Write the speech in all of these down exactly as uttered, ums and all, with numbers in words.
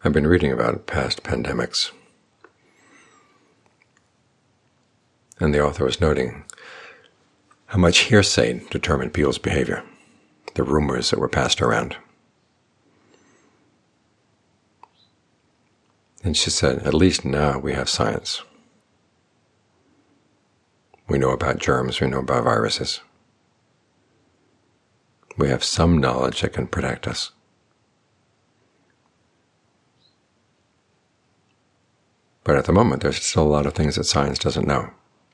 I've been reading about past pandemics, and the author was noting how much hearsay determined people's behavior, the rumors that were passed around. And she said, at least now we have science. We know about germs, we know about viruses. We have some knowledge that can protect us. But at the moment, there's still a lot of things that science doesn't know.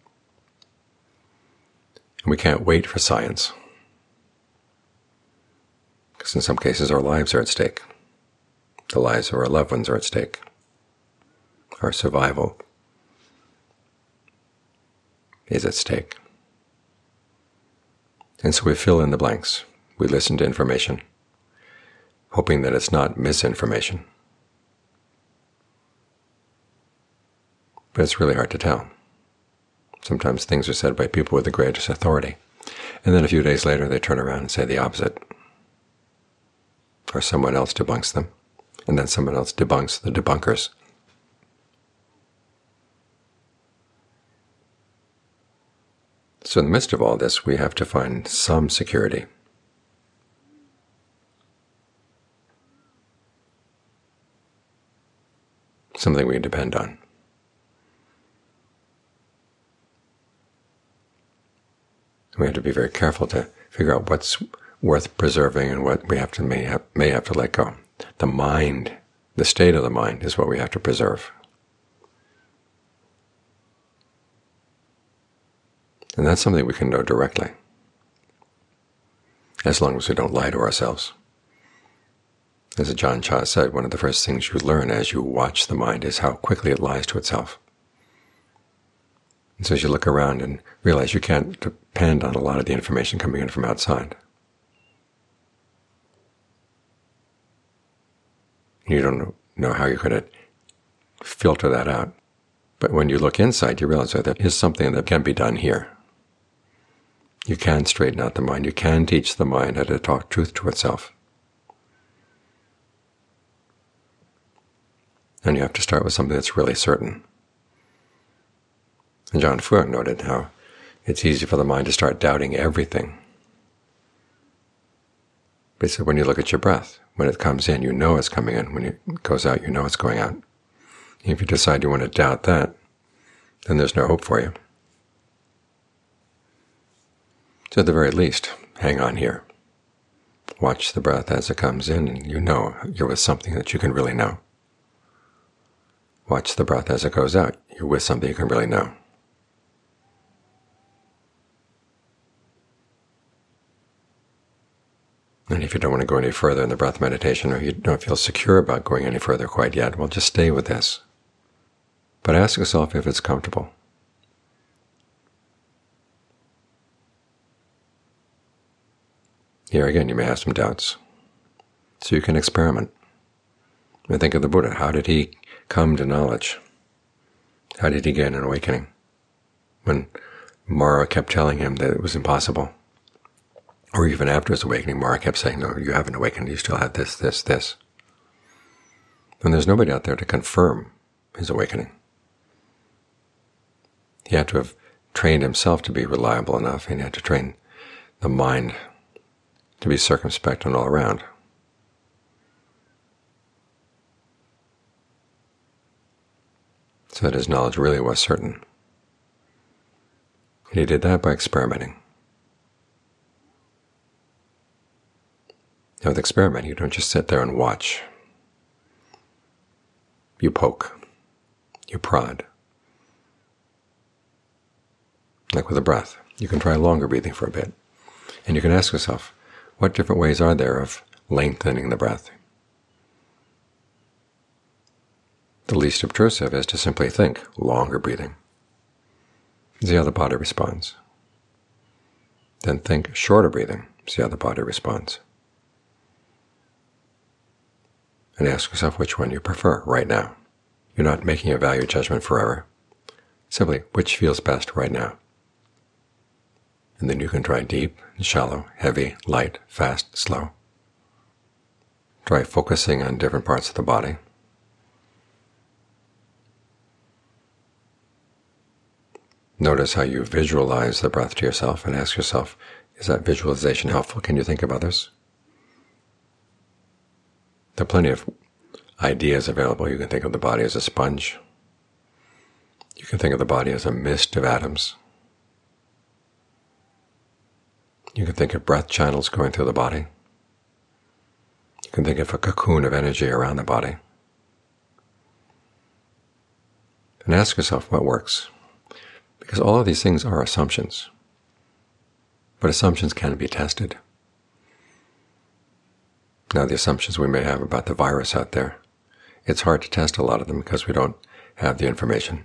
And we can't wait for science, because in some cases our lives are at stake. The lives of our loved ones are at stake. Our survival is at stake. And so we fill in the blanks. We listen to information, hoping that it's not misinformation. But it's really hard to tell. Sometimes things are said by people with the greatest authority, and then a few days later they turn around and say the opposite. Or someone else debunks them, and then someone else debunks the debunkers. So in the midst of all this, we have to find some security. Something we can depend on. We have to be very careful to figure out what's worth preserving and what we have to may have, may have to let go. The mind, the state of the mind, is what we have to preserve. And that's something we can know directly, as long as we don't lie to ourselves. As Ajahn Chah said, one of the first things you learn as you watch the mind is how quickly it lies to itself. And so as you look around and realize you can't depend on a lot of the information coming in from outside. You don't know how you're going to filter that out. But when you look inside, you realize that there is something that can be done here. You can straighten out the mind. You can teach the mind how to talk truth to itself. And you have to start with something that's really certain. And John Fuhr noted how it's easy for the mind to start doubting everything. But he said, when you look at your breath, when it comes in, you know it's coming in. When it goes out, you know it's going out. If you decide you want to doubt that, then there's no hope for you. So at the very least, hang on here. Watch the breath as it comes in, and you know you're with something that you can really know. Watch the breath as it goes out. You're with something you can really know. And if you don't want to go any further in the breath meditation, or you don't feel secure about going any further quite yet, well, just stay with this. But ask yourself if it's comfortable. Here again, you may have some doubts. So you can experiment. And think of the Buddha. How did he come to knowledge? How did he get an awakening? When Mara kept telling him that it was impossible. Or even after his awakening, Mara kept saying, no, you haven't awakened, you still have this, this, this. And there's nobody out there to confirm his awakening. He had to have trained himself to be reliable enough, and he had to train the mind to be circumspect and all around. So that his knowledge really was certain. And he did that by experimenting. Now with experimenting, you don't just sit there and watch. You poke. You prod. Like with the breath. You can try longer breathing for a bit. And you can ask yourself, what different ways are there of lengthening the breath? The least obtrusive is to simply think, longer breathing. See how the body responds. Then think, shorter breathing. See how the body responds. And ask yourself which one you prefer right now. You're not making a value judgment forever. Simply, which feels best right now? And then you can try deep, shallow, heavy, light, fast, slow. Try focusing on different parts of the body. Notice how you visualize the breath to yourself and ask yourself, is that visualization helpful? Can you think of others? There are plenty of ideas available. You can think of the body as a sponge. You can think of the body as a mist of atoms. You can think of breath channels going through the body. You can think of a cocoon of energy around the body. And ask yourself what works. Because all of these things are assumptions. But assumptions can be tested. Now, the assumptions we may have about the virus out there, it's hard to test a lot of them because we don't have the information.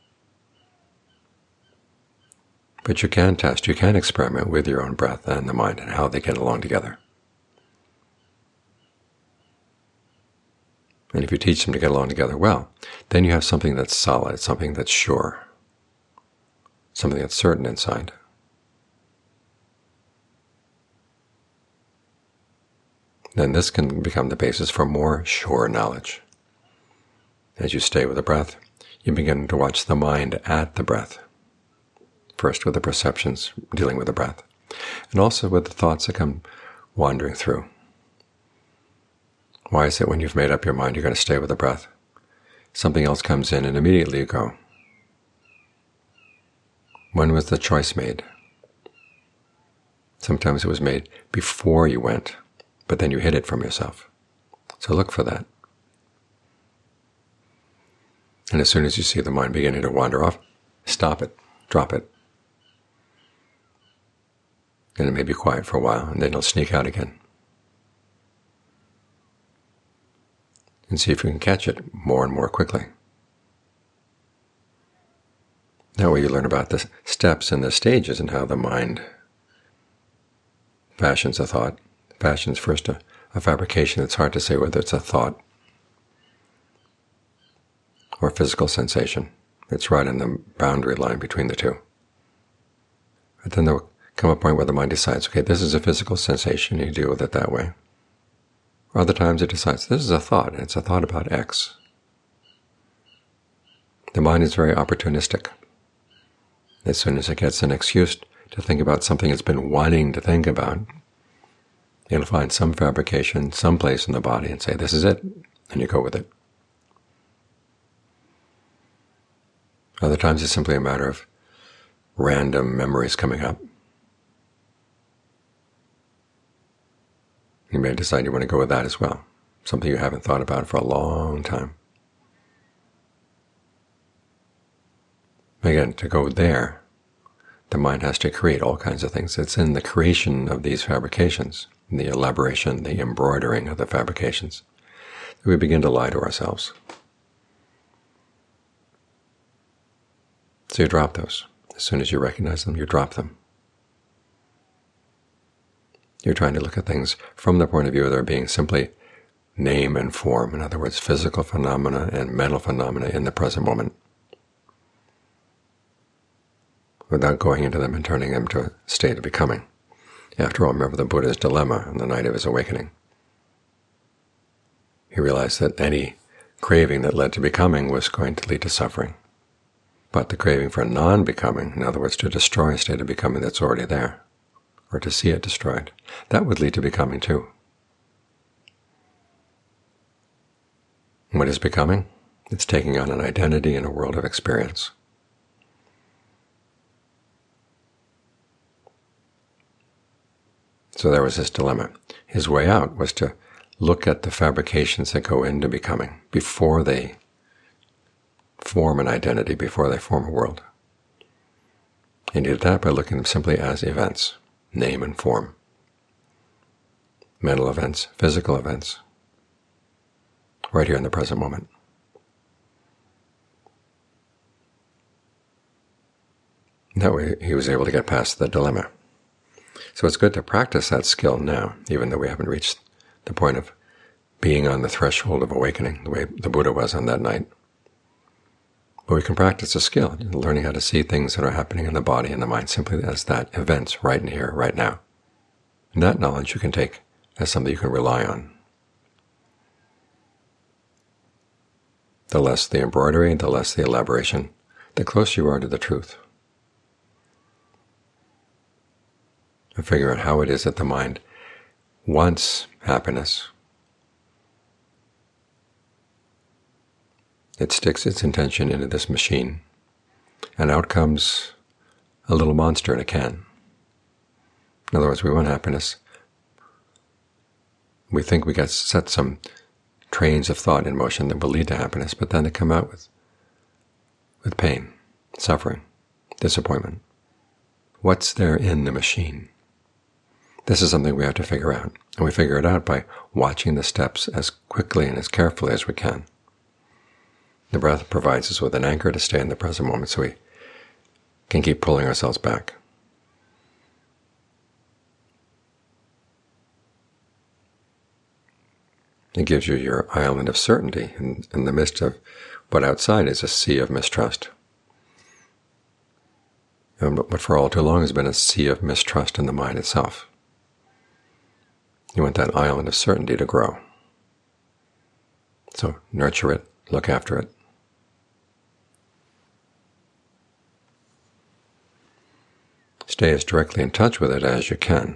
But you can test, you can experiment with your own breath and the mind and how they get along together. And if you teach them to get along together well, then you have something that's solid, something that's sure, something that's certain inside. Then this can become the basis for more sure knowledge. As you stay with the breath, you begin to watch the mind at the breath. First with the perceptions dealing with the breath, and also with the thoughts that come wandering through. Why is it when you've made up your mind you're going to stay with the breath, something else comes in and immediately you go, when was the choice made? Sometimes it was made before you went, but then you hid it from yourself. So look for that. And as soon as you see the mind beginning to wander off, stop it, drop it. And it may be quiet for a while, and then it'll sneak out again. And see if you can catch it more and more quickly. That way you learn about the steps and the stages and how the mind fashions a thought. Fashions first a, a fabrication. It's hard to say whether it's a thought or a physical sensation. It's right in the boundary line between the two. But then there'll come a point where the mind decides, okay, this is a physical sensation, you deal with it that way. Or other times it decides, this is a thought, it's a thought about X. The mind is very opportunistic. As soon as it gets an excuse to think about something it's been wanting to think about, it'll find some fabrication, some place in the body and say, this is it, and you go with it. Other times it's simply a matter of random memories coming up. You may decide you want to go with that as well, something you haven't thought about for a long time. Again, to go there, the mind has to create all kinds of things. It's in the creation of these fabrications, the elaboration, the embroidering of the fabrications, that we begin to lie to ourselves. So you drop those. As soon as you recognize them, you drop them. You're trying to look at things from the point of view of there being simply name and form. In other words, physical phenomena and mental phenomena in the present moment, without going into them and turning them to a state of becoming. After all, remember the Buddha's dilemma on the night of his awakening. He realized that any craving that led to becoming was going to lead to suffering. But the craving for non-becoming, in other words, to destroy a state of becoming that's already there, or to see it destroyed, that would lead to becoming too. What is becoming? It's taking on an identity in a world of experience. So there was his dilemma. His way out was to look at the fabrications that go into becoming before they form an identity, before they form a world. He did that by looking at them simply as events, name and form, mental events, physical events, right here in the present moment. That way he was able to get past the dilemma. So it's good to practice that skill now, even though we haven't reached the point of being on the threshold of awakening, the way the Buddha was on that night. But we can practice a skill, learning how to see things that are happening in the body and the mind simply as that events right in here, right now. And that knowledge you can take as something you can rely on. The less the embroidery, the less the elaboration, the closer you are to the truth. and figure out how it is that the mind wants happiness. It sticks its intention into this machine, and out comes a little monster in a can. In other words, we want happiness. We think we got set some trains of thought in motion that will lead to happiness, but then they come out with, with pain, suffering, disappointment. What's there in the machine? This is something we have to figure out, and we figure it out by watching the steps as quickly and as carefully as we can. The breath provides us with an anchor to stay in the present moment so we can keep pulling ourselves back. It gives you your island of certainty in, in the midst of what outside is a sea of mistrust. And what for all too long has been a sea of mistrust in the mind itself. You want that island of certainty to grow. So nurture it, look after it. Stay as directly in touch with it as you can.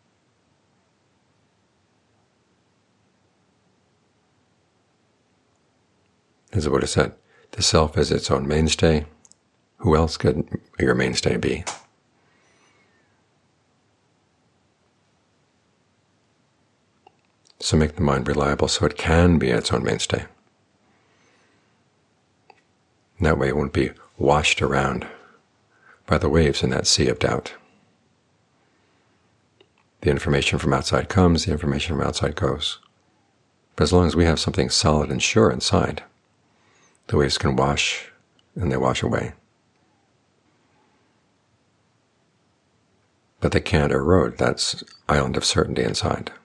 As the Buddha said, the self is its own mainstay. Who else could your mainstay be? So make the mind reliable so it can be its own mainstay. And that way it won't be washed around by the waves in that sea of doubt. The information from outside comes, the information from outside goes. But as long as we have something solid and sure inside, the waves can wash, and they wash away. But they can't erode that island of certainty inside.